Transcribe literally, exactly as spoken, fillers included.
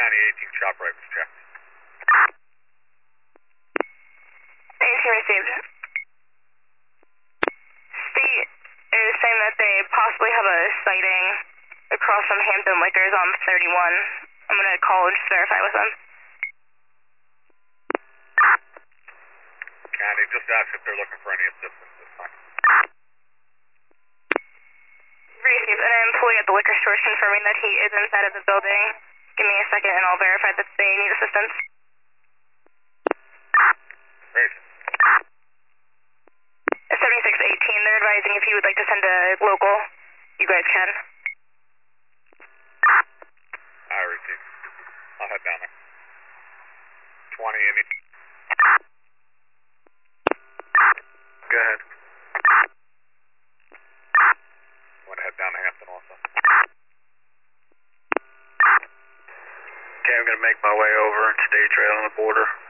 County eighteen shop rifles checked. eighteen received. State is saying that they possibly have a sighting across from Hampton Liquors on thirty-one. I'm going to call and just verify with them. County, just ask if they're looking for any assistance this time. Received. An employee at the liquor store is confirming that he is inside of the building. Give me a second and I'll verify that they need assistance. Great. seventy-six eighteen, they're advising if you would like to send a local, you guys can. I received. I'll head down there. twenty, any. Go ahead. Want to head down to Hampton also. Okay, I'm going to make my way over and stay trail on the border.